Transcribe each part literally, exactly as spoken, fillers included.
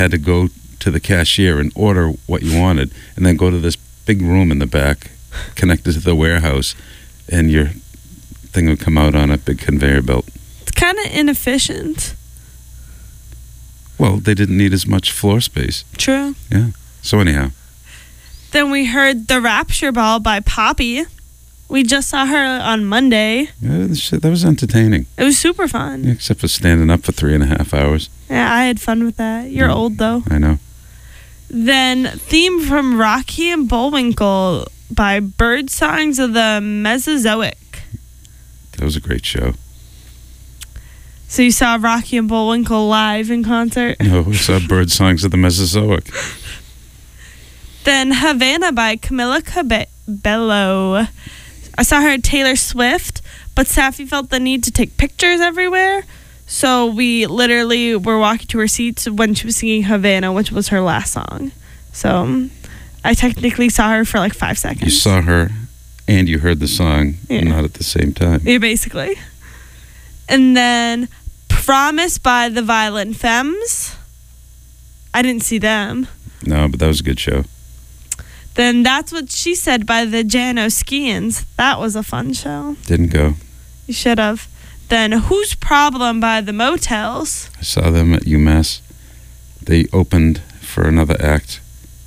had to go to the cashier and order what you wanted, and then go to this big room in the back connected to the warehouse, and your thing would come out on a big conveyor belt. It's kind of inefficient. Well, they didn't need as much floor space. True. Yeah. So anyhow. Then we heard The Rapture Ball by Poppy. We just saw her on Monday. Yeah, that was entertaining. It was super fun. Yeah, except for standing up for three and a half hours. Yeah, I had fun with that. You're Yeah, old, though. I know. Then Theme from Rocky and Bullwinkle by Bird Songs of the Mesozoic. That was a great show. So you saw Rocky and Bullwinkle live in concert? No, we saw Bird Songs of the Mesozoic. Then Havana by Camila Cabello. I saw her at Taylor Swift, but Safi felt the need to take pictures everywhere. So we literally were walking to her seats when she was singing Havana, which was her last song. So um, I technically saw her for like five seconds. You saw her and you heard the song, Yeah. not at the same time. Yeah, basically. And then Promise by the Violent Femmes. I didn't see them. No, but that was a good show. Then That's What She Said by the Janoskians. That was a fun show. Didn't go. You should have. Then Whose Problem by the Motels. I saw them at UMass. They opened for another act,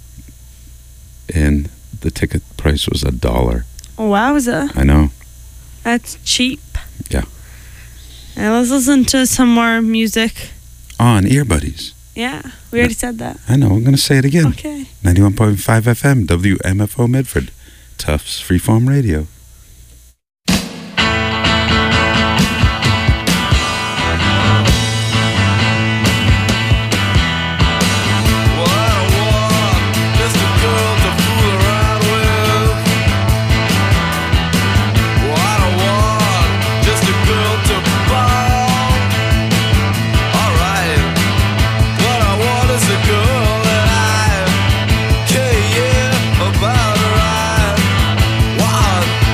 and the ticket price was a dollar. Wowza. I know. That's cheap. Yeah. And let's listen to some more music. On Earbuddies. Yeah, we already said that. I know, I'm going to say it again. Okay. ninety-one point five F M, W M F O Medford. Tufts Freeform Radio. About her, I, wow.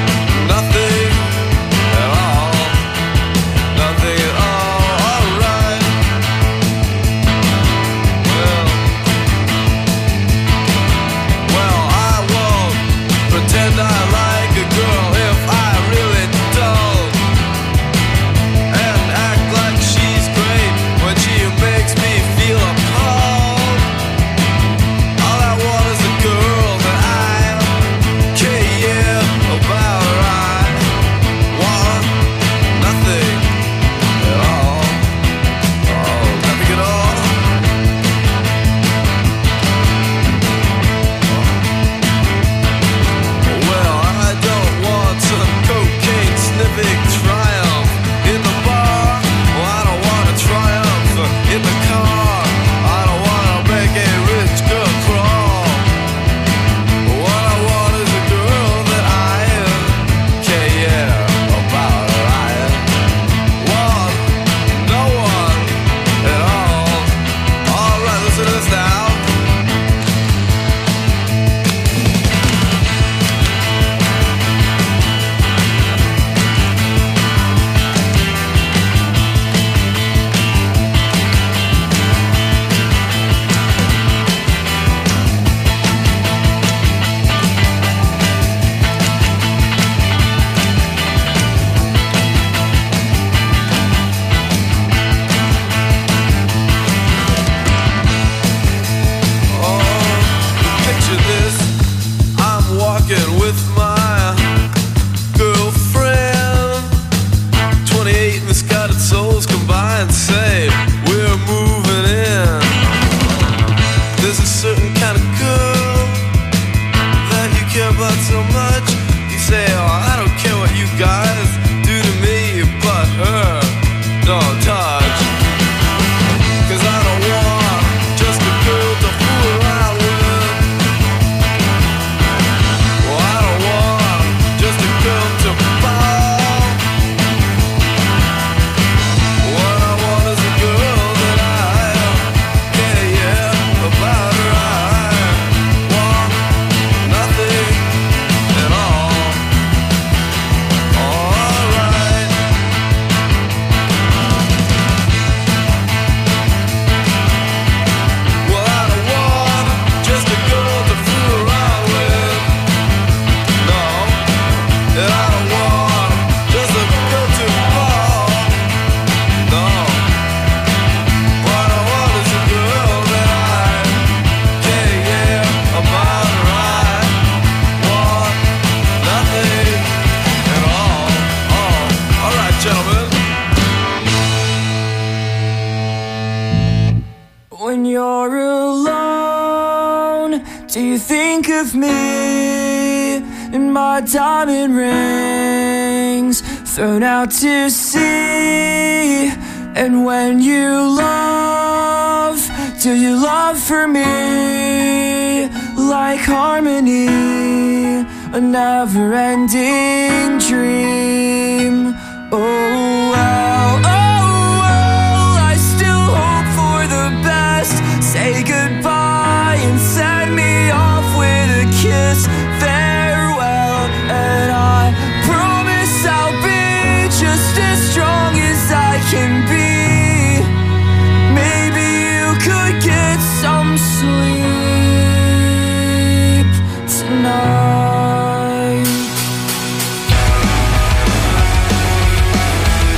you're alone, do you think of me and my diamond rings thrown out to sea? And when you love, do you love for me like harmony, a never-ending dream? Oh, well, oh, well, I still hope for the best. Say goodbye and send me off with a kiss. Farewell, and I promise I'll be just as strong as I can be. Maybe you could get some sleep tonight.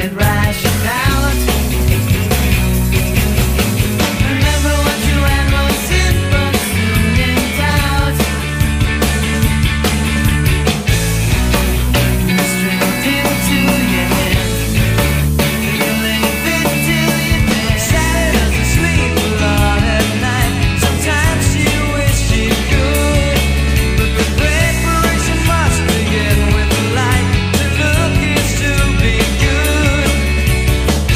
it ration out. Remember what you had was in, but soon in doubt. The string pinned to your hand, feeling fit till you're dead. Shattered as a sleep a lot at night. Sometimes you wish you could, but the preparation must begin with the light. To look is to be good.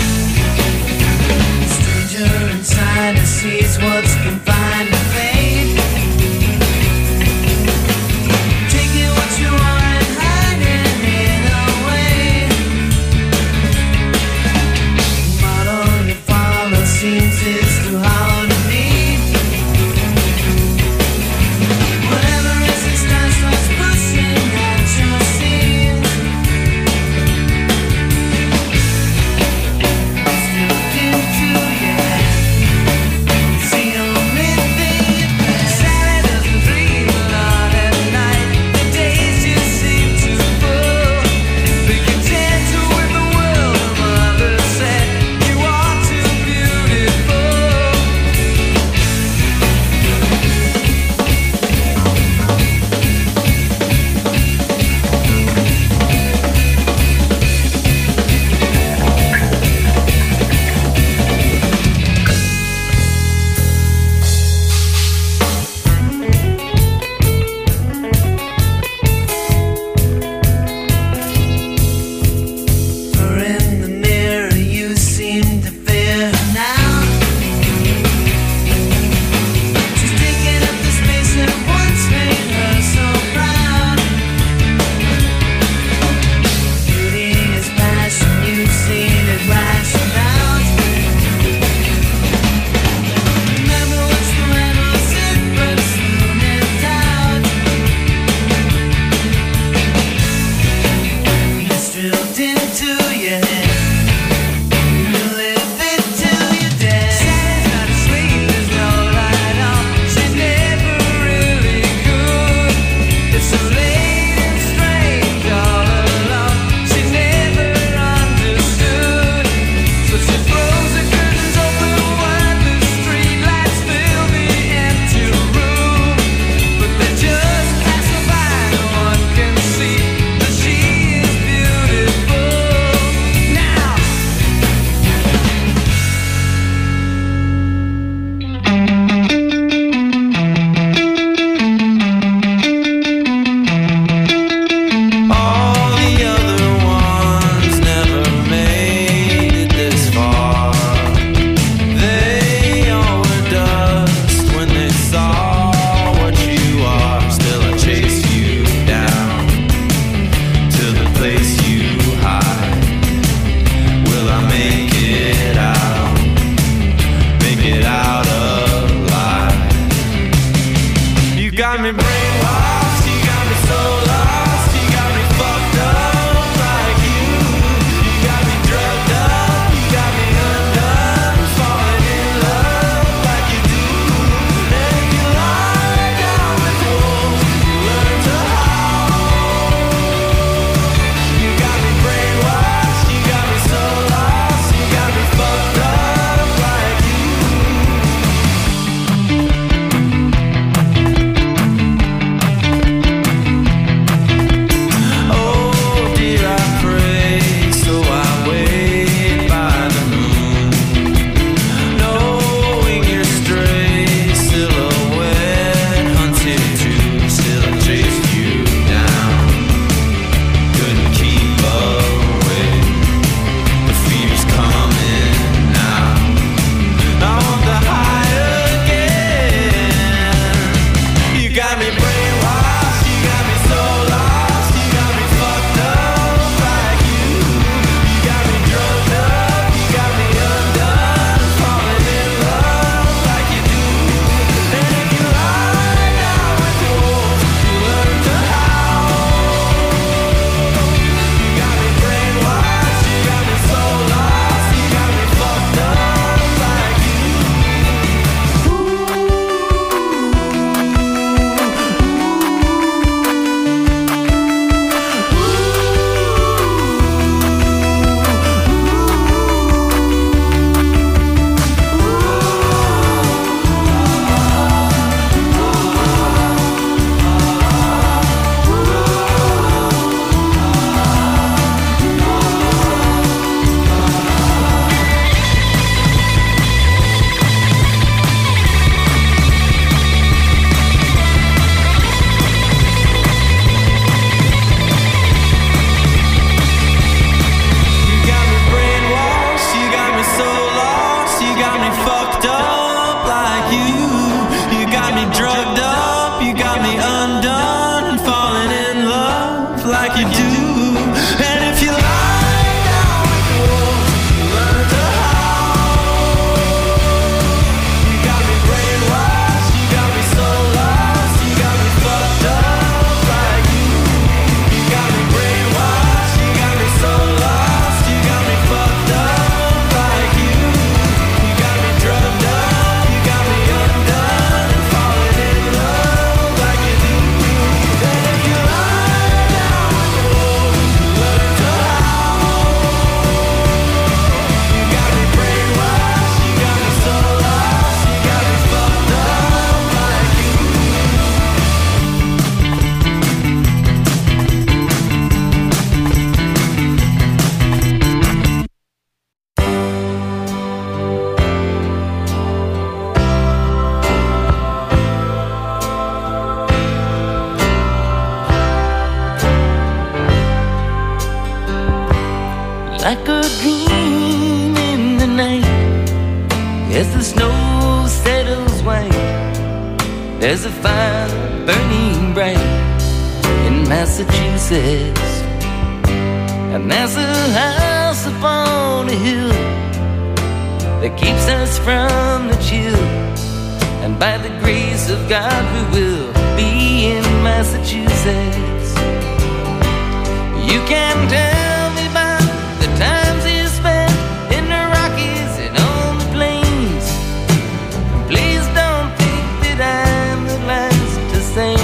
green in the night as the snow settles white. There's a fire burning bright in Massachusetts, and there's a house upon a hill that keeps us from the chill. And by the grace of God we will be in Massachusetts. You can tell me about the times you spent in the Rockies and on the plains. Please don't think that I'm the last to say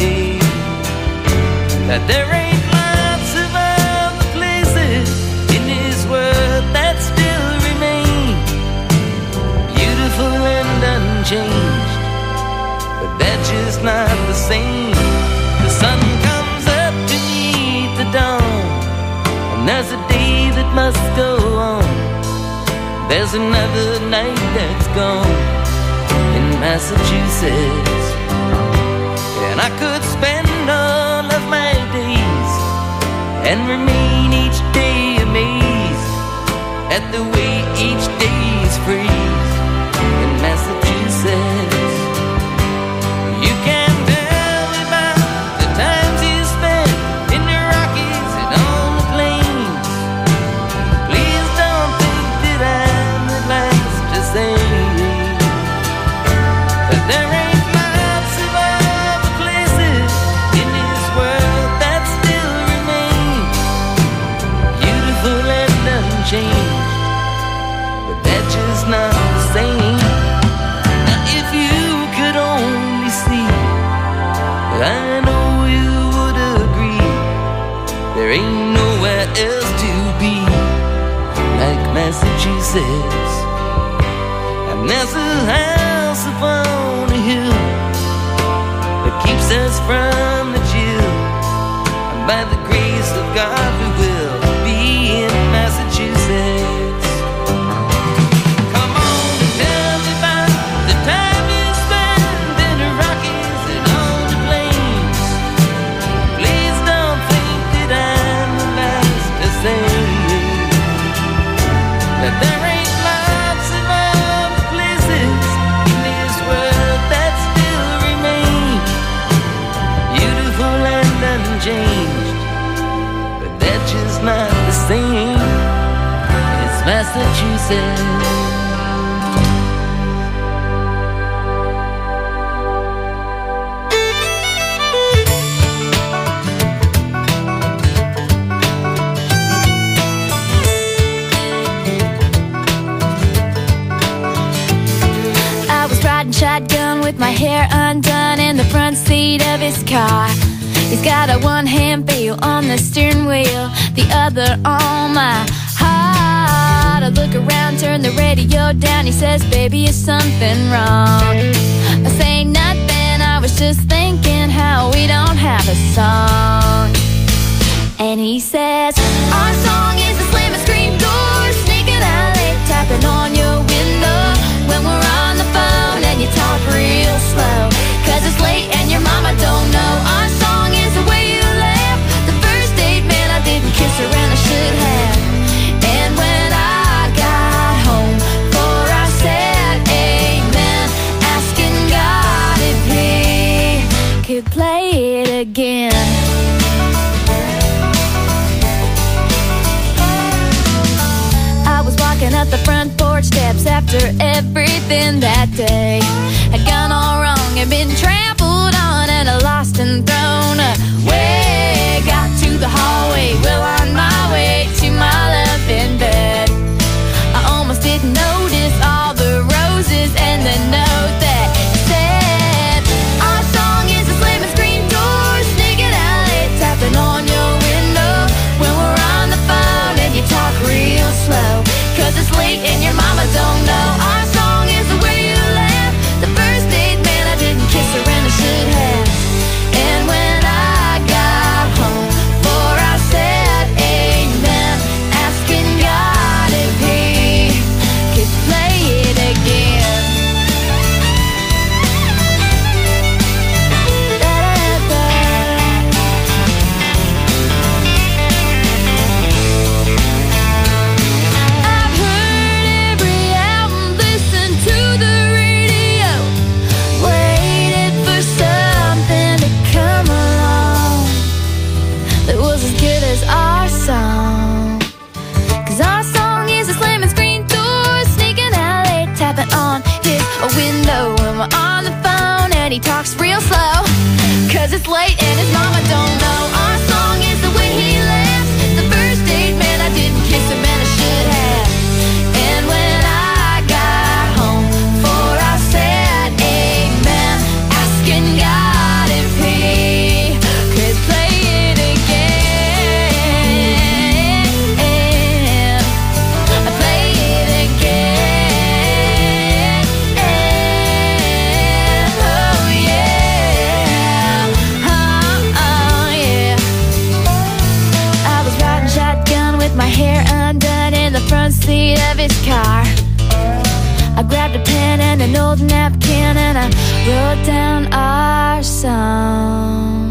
that there ain't lots of other places in this world that still remain beautiful and unchanged, but they're just not the same. The sun comes up to meet the dawn, and there's a day that must go on. There's another night that's gone in Massachusetts, and I could spend all of my days and remain each day amazed at the way each day is free in Massachusetts. You can tell me about the times you spent in the Rockies and on the plains. Please don't think that I'm the last to say that there ain't lots of other places in this world that still remain beautiful and unchanged, but they're just not the same. Now if you could only see, I know you would agree, there ain't nowhere else to be like Massachusetts. And there's a house upon a hill that keeps us from the chill, and by the grace of God we will be in Massachusetts. Come on and tell me about the time you spent in the Rockies and on the plains. Please don't think that I'm the last to say that there ain't lots of other places in this world that still remain beautiful and unchanged, but they're just not the same. It's Massachusetts. I was riding shotgun with my hair undone in the front seat of his car. He's got a one-hand feel on the steering wheel, the other on my heart. I look around, turn the radio down. He says, baby, is something wrong? I say nothing, I was just thinking how we don't have a song. And he says, our song is a slamming screen door, sneaking out late, tapping on your window when we're on the phone and you talk real slow, cause it's late and your mama don't know. Our song is the way you laugh, the first date, man, I didn't kiss her and I should have. And when I got home for our sad amen, asking God if he could play it again. I was walking up the front porch steps after everything that day had gone all wrong and been trampled on and lost and thrown away. Got to the hallway, well on my way to my love in bed. I almost didn't notice all the roses and the note that said, our song is a slamming screen door, sneaking out late, tapping on your window when we're on the phone and you talk real slow, cause it's late and your mama don't know. Our song is the way you laugh, the first date, man, I didn't kiss her and I should have. And when I got home for our sad front seat of his car. I grabbed a pen and an old napkin and I wrote down our song.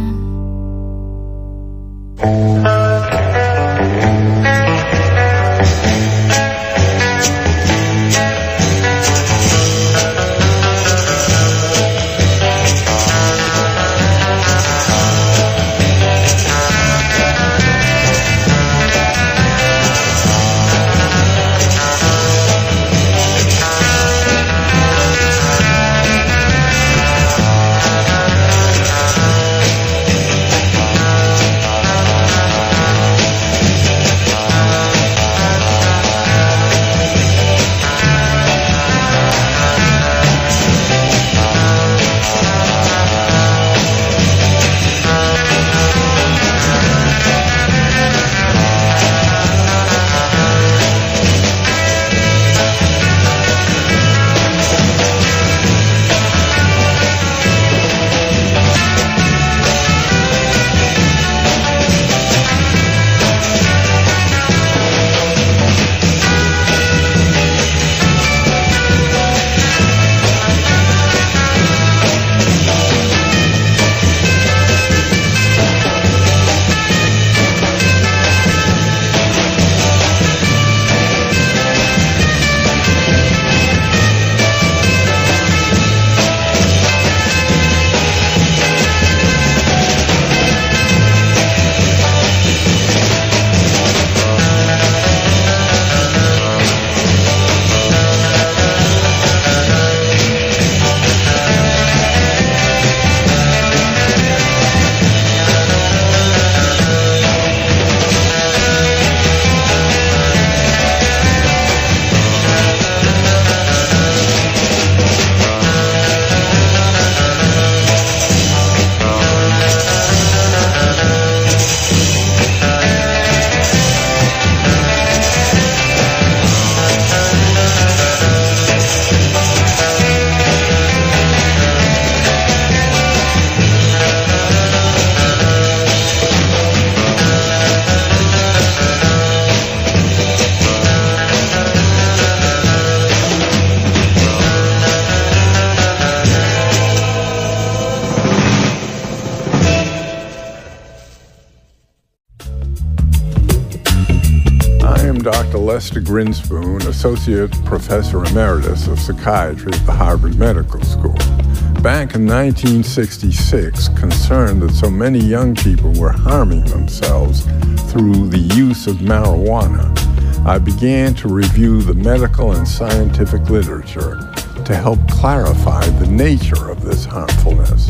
Doctor Lester Grinspoon, Associate Professor Emeritus of Psychiatry at the Harvard Medical School. Back in nineteen sixty-six, concerned that so many young people were harming themselves through the use of marijuana, I began to review the medical and scientific literature to help clarify the nature of this harmfulness.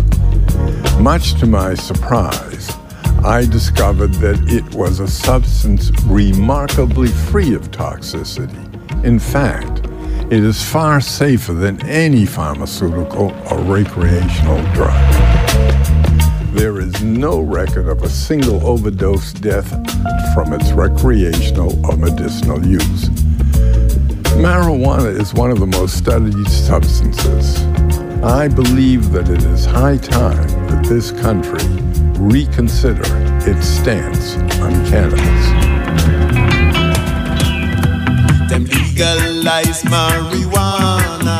Much to my surprise, I discovered that it was a substance remarkably free of toxicity. In fact, it is far safer than any pharmaceutical or recreational drug. There is no record of a single overdose death from its recreational or medicinal use. Marijuana is one of the most studied substances. I believe that it is high time that this country reconsider its stance on cannabis. Them legalize marijuana.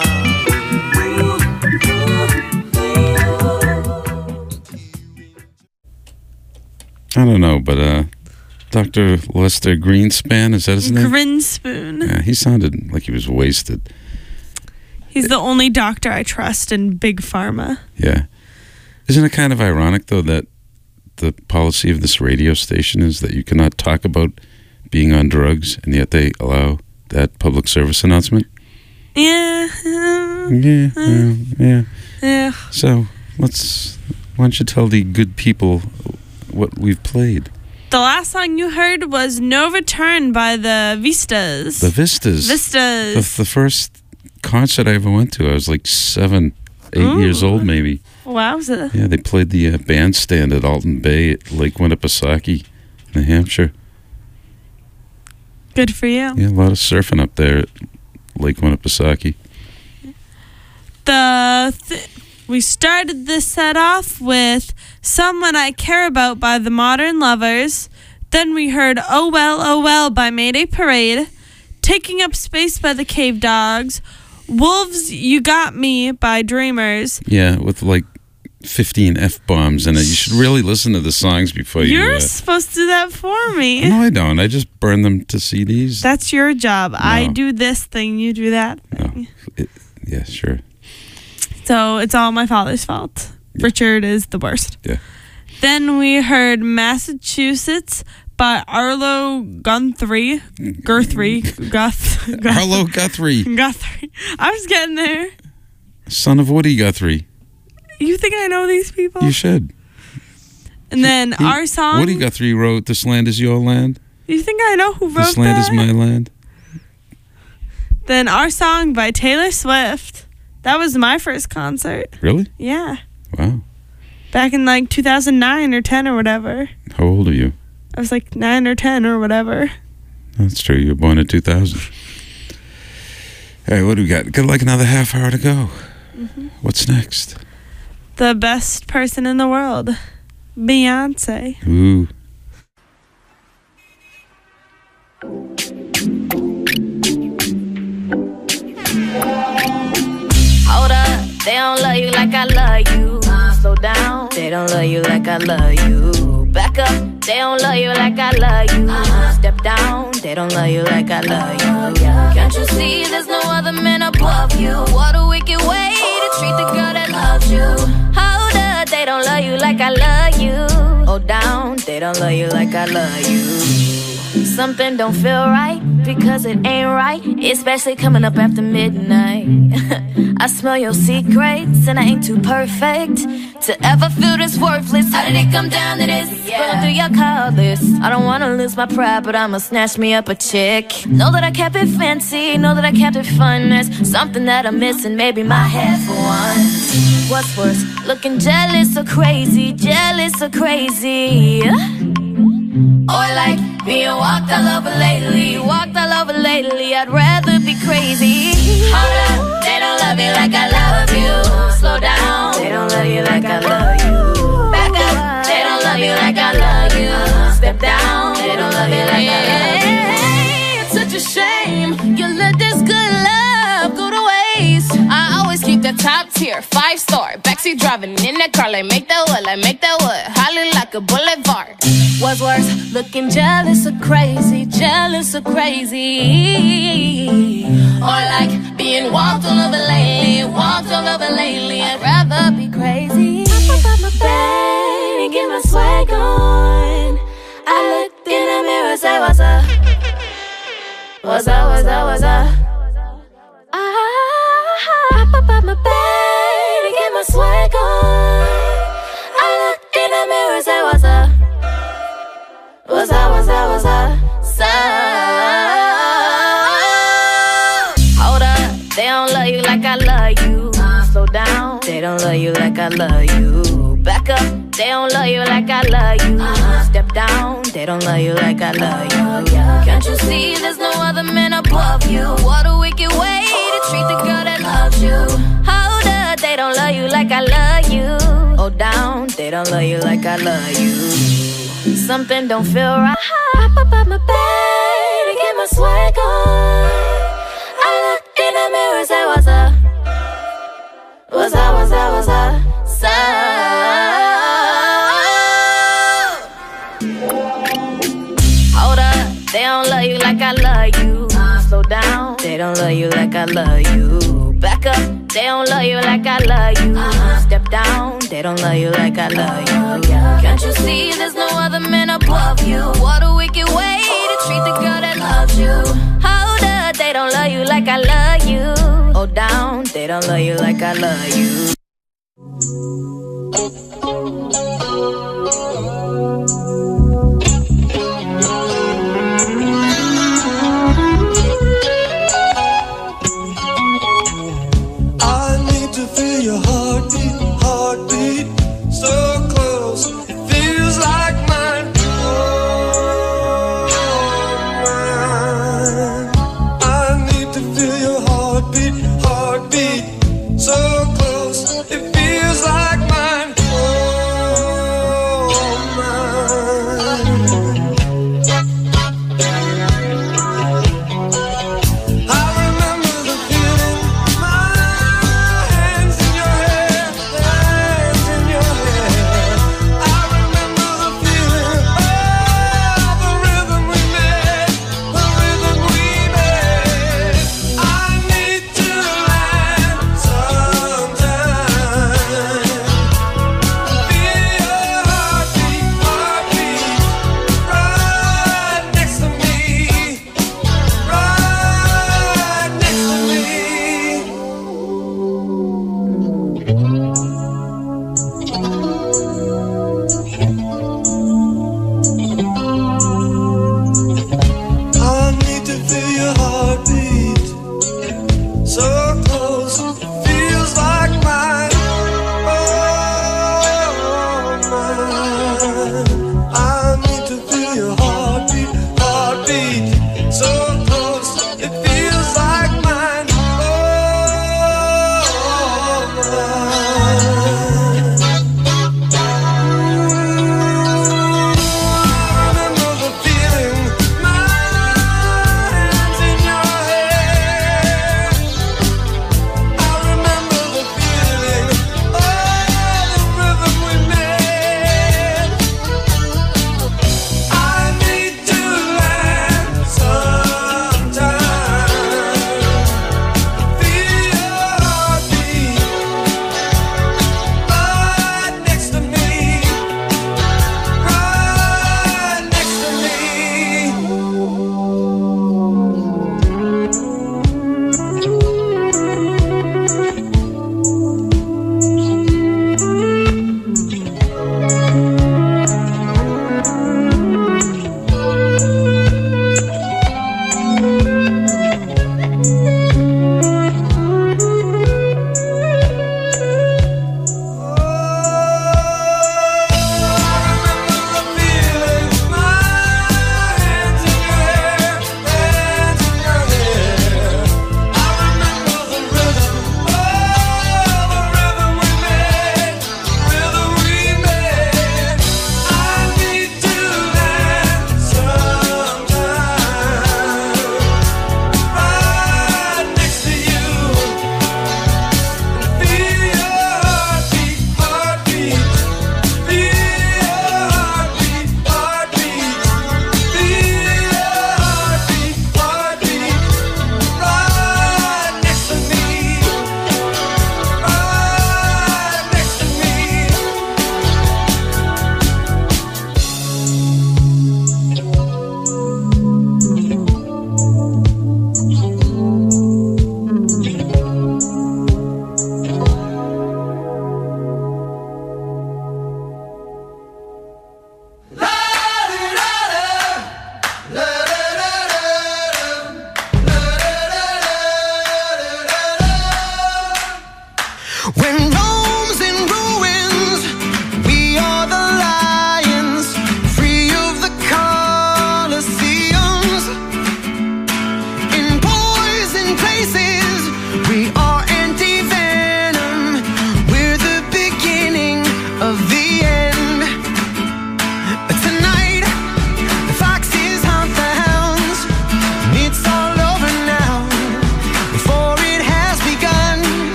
I don't know, but uh, Doctor Lester Greenspan, is that his name? Grinspoon. Yeah, he sounded like he was wasted. He's the only doctor I trust in Big Pharma. Yeah. Isn't it kind of ironic, though, that the policy of this radio station is that you cannot talk about being on drugs, and yet they allow that public service announcement? Yeah. Um, Yeah, uh, yeah, yeah. yeah. So, let's, why don't you tell the good people what we've played? The last song you heard was No Return by the Vistas. The Vistas. Vistas. The, the first concert I ever went to, I was like seven, eight Ooh. years old, maybe. Wowza. Yeah, they played the uh, bandstand at Alton Bay at Lake Winnipesaukee, New Hampshire. Good for you. Yeah, a lot of surfing up there at Lake Winnipesaukee. The th- we started this set off with Someone I Care About by the Modern Lovers. Then we heard Oh Well, Oh Well by Mayday Parade. Taking Up Space by the Cave Dogs. Wolves, You Got Me by Dreamers. Yeah, with like fifteen F-bombs in it. You should really listen to the songs before you... You're uh, supposed to do that for me. No, I don't. I just burn them to C Ds. That's your job. No. I do this thing, you do that thing. No. It, yeah, sure. So it's all my father's fault. Yeah. Richard is the worst. Yeah. Then we heard Massachusetts by Arlo Guthrie. Guthrie. Guth. Guth- Arlo Guthrie, Guthrie. I was getting there. son of Woody Guthrie. You think I know these people? You should. And then He- our song. Woody Guthrie wrote "This Land Is Your Land." You think I know who wrote This land that? is my land. Then Our Song by Taylor Swift. That was my first concert. Really? Yeah. Wow. Back in like two thousand nine or ten or whatever. How old are you? I was like nine or ten or whatever. That's true. You were born in two thousand. Hey, what do we got? Got like another half hour to go. Mm-hmm. What's next? The best person in the world. Beyonce. Ooh. Hold up, they don't love you like I love you. Slow down, they don't love you like I love you. Back up, they don't love you like I love you. Step down, they don't love you like I love you. Can't you see there's no other man above you? What a wicked way to treat the girl that loves you. Hold up, they don't love you like I love you. Hold down, they don't love you like I love you. Something don't feel right because it ain't right, especially coming up after midnight. I smell your secrets and I ain't too perfect to ever feel this worthless. How did it come down to this? Scrolling through your call list. I don't wanna lose my pride, but I'ma snatch me up a chick. Know that I kept it fancy, know that I kept it fun. There's something that I'm missing, maybe my head for once. What's worse, looking jealous or crazy, jealous or crazy? Or like being walked all over lately, walked all over lately. I'd rather be crazy. Hold up, they don't love you like I love you. Slow down, they don't love you like I love you. Back up, they don't love you like I love you. Step down, they don't love you like I love you. It's such a shame you let this good love go to waste. I always keep the top tier, five star, backseat driving in that car, like make that wood, like make that wood, holler like a boulevard. What's worse, looking jealous or crazy, jealous or crazy? Or like being walked all over lately, walked all over lately. I'd rather be crazy. Pop up my bed and get my swag on. I looked in the mirror, say what's up, what's up, what's up, what's up. I pop up my bed and get my swag on. I looked in the mirror, say what's up, what's up, what's up, what's up, so. Hold up, they don't love you like I love you. Slow down, they don't love you like I love you. Back up, they don't love you like I love you. Step down, they don't love you like I love you. Can't you see there's no other man above you? What a wicked way to treat the girl that loves you. Hold up, they don't love you like I love you. Hold down, they don't love you like I love you. Something don't feel right. I pop up my bed and get my swag on. I look in the mirror, say what's up, what's up, what's up, what's up, so. Hold up, they don't love you like I love you. Slow down, they don't love you like I love you. Back up, they don't love you like I love you. Step down, they don't love you like I love you. Can't you see there's no other man above you? What a wicked way to treat the girl that loves you. Hold up, they don't love you like I love you. Hold down, they don't love you like I love you. So close, it feels like mine. Oh.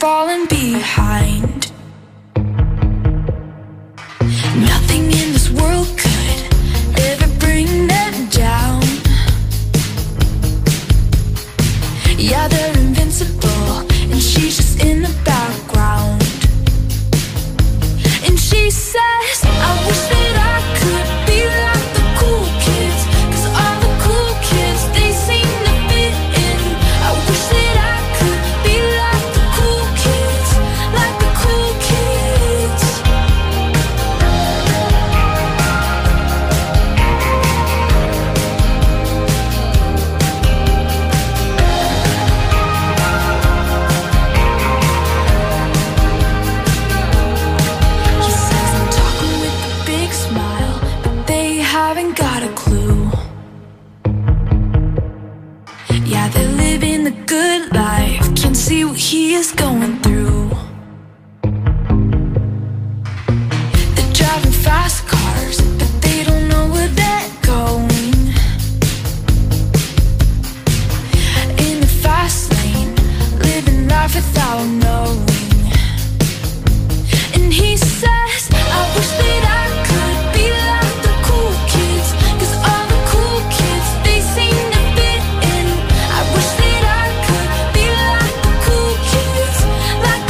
falling behind. Nothing in this world could ever bring them down. Yeah, they're invincible, and she's just in the background. And she says, I wish that I could be like the cool kids, 'cause all the cool kids, they seem to fit in. I wish that I could be like the cool kids, like the cool kids. He says I'm talking with a big smile, but they haven't got a clue. Yeah, they're living the good life, can't see what he is going through. They're driving fast cars, but they don't know where they're going. In the fast lane, living life without knowing. And he says, I wish that I could be like the cool kids, 'cause all the cool kids, they seem to fit in. I wish that I could be like the cool kids, like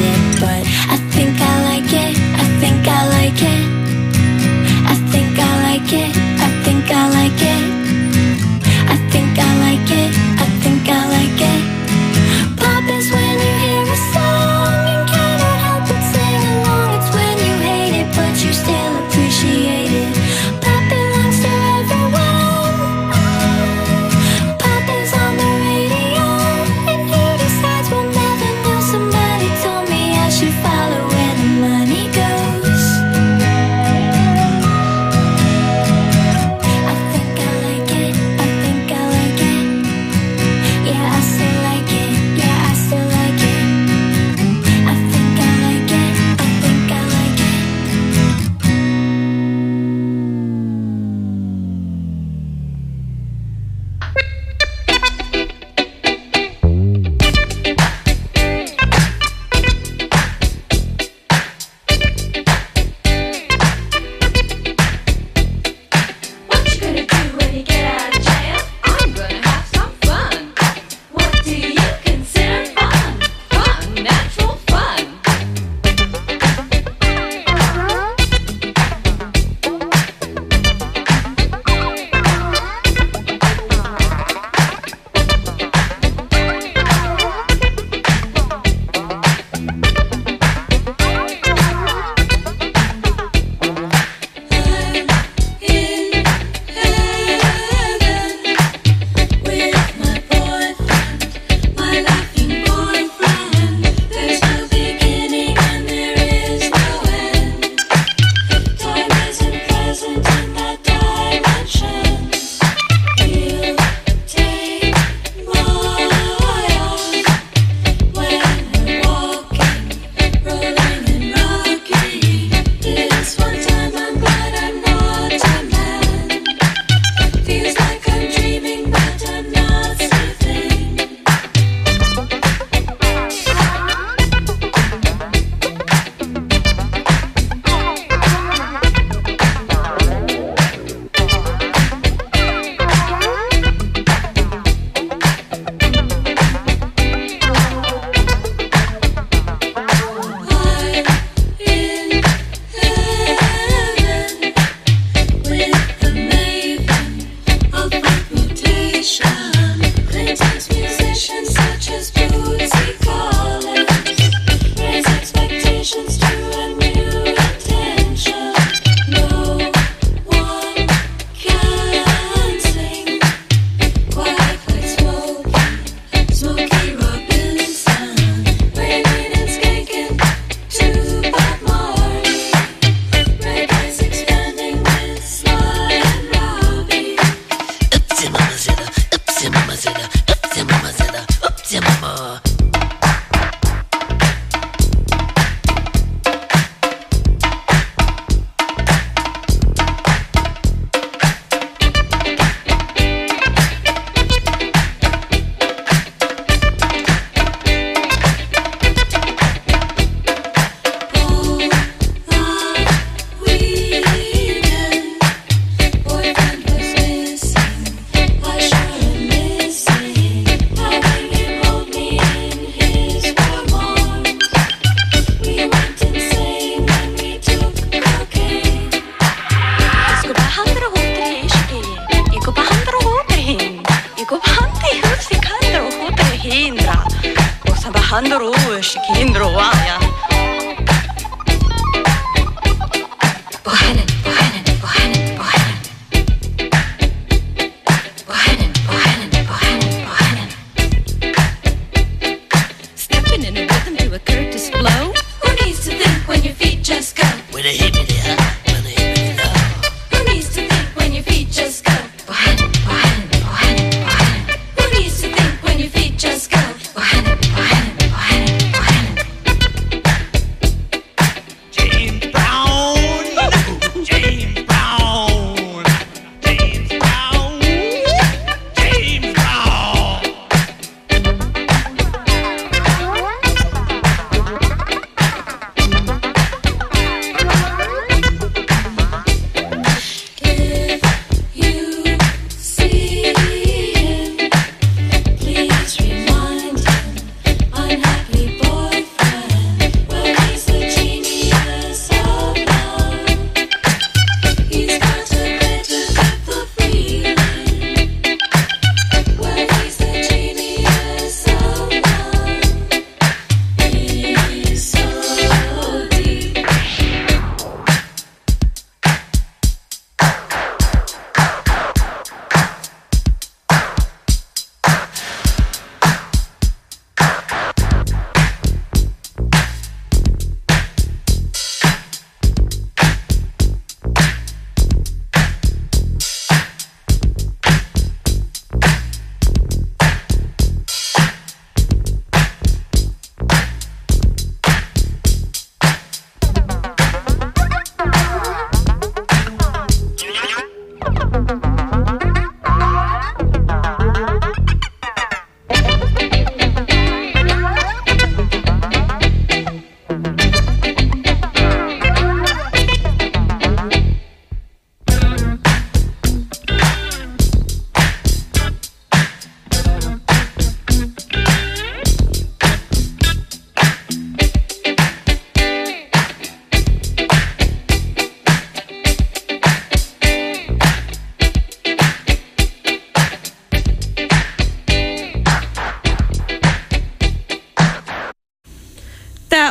it, but I think I like it. I think I like it. I think I like it. I think I like it. I think I like it. I think I like it. Pop is when you hear a song and cannot help but sing along. It's when you hate it, but you still appreciate it. Pop belongs to everyone. Pop is on the radio, and who decides we'll never know. Somebody told me I should follow where the money goes.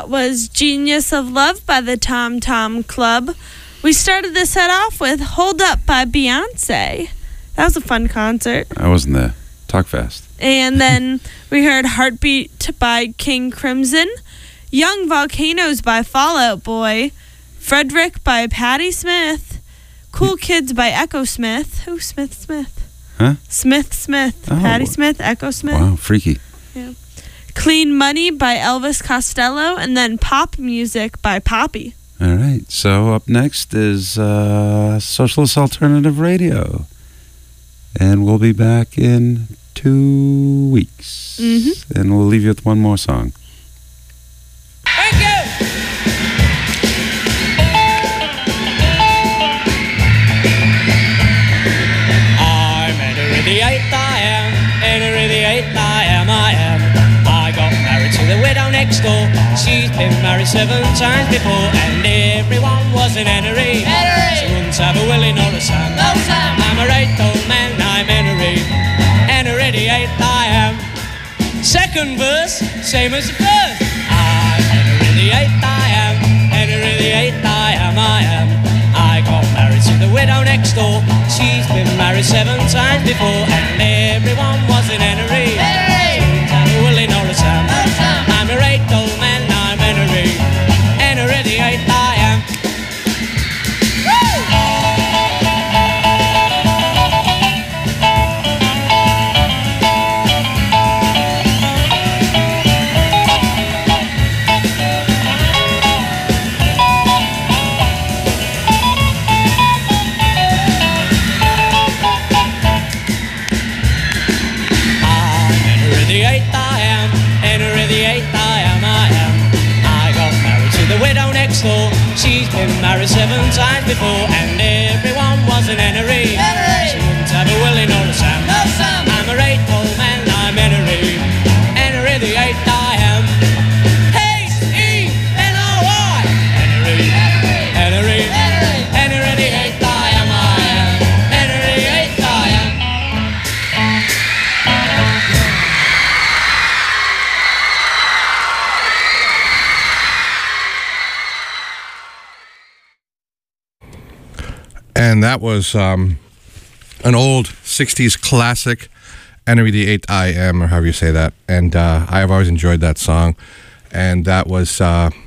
That was Genius of Love by the Tom Tom Club. We started this set off with Hold Up by Beyonce. That was a fun concert. I wasn't there. Talk fast. And then we heard Heartbeat by King Crimson, Young Volcanoes by Fall Out Boy, Frederick by Patti Smith, Cool Kids by Echo Smith. Who Smith Smith? Huh? Smith Smith. Oh. Patti Smith, Echo Smith. Wow, freaky. Yeah. Clean Money by Elvis Costello, and then Pop Music by Poppy. All right. So up next is uh, Socialist Alternative Radio. And we'll be back in two weeks. Mm-hmm. And we'll leave you with one more song. Thank you. I'm Henry the Eighth, I am. Henry the Eighth, I am, I am. I got married to the widow next door. She's been married seven times before, and everyone was an Henry. Henry. She wouldn't have a Willie nor a Sam. No Sam. I'm a right old man, I'm Henry. Henry the Eighth, I am. Second verse, same as the first. I'm Henry the Eighth, I am. Henry the Eighth, I am, I am. I got married to the widow next door. She's been married seven times before, and everyone was an Henry. Henry. She wouldn't have a Willie nor a Sam. No Sam. I'm a right old man, I'm Henry. Henry the Eighth, I am. She's been married seven times before, and everyone was an Henry. Henry. She wouldn't have a Willie nor a Sam. No Sam. I'm a right old man, I'm Henry. Henry the Eighth, I am. H E N R Y. Henry. Henry. Henry. Henry the Eighth, I am, I am. Henry the Eighth, I am. And that was um, an old sixties classic, Henry the Eighth I Am, or however you say that. And uh, I have always enjoyed that song. And that was uh,